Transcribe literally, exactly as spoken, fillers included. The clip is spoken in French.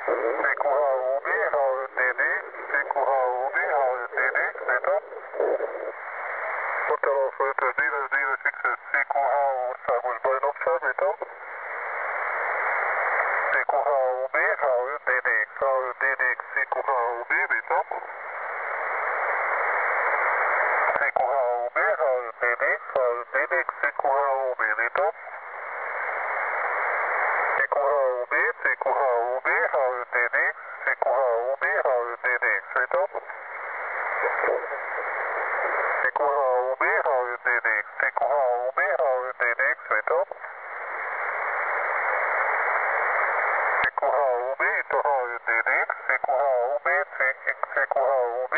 C Q H O B, hou je D D, C Q H O B, hou je D D, weet dat? Hotel operator zero zero six C Q H O Southwest Burn Offshore, weet dat? C Q H O B, hou je D D, hou je D D, C Q H O B, weet dat? C Q H O B, hou je D D, hou je D D, C Q H O B, weet dat? C Q H O B, C Q H O B, hou je D D, C Q H O B, hou je D D, weet dat? C Q H O B, hou je D D, C Q H O B, hou je D D, weet dat? C Q H O B, toch hou je D D, C Q H O B, C Q H O B,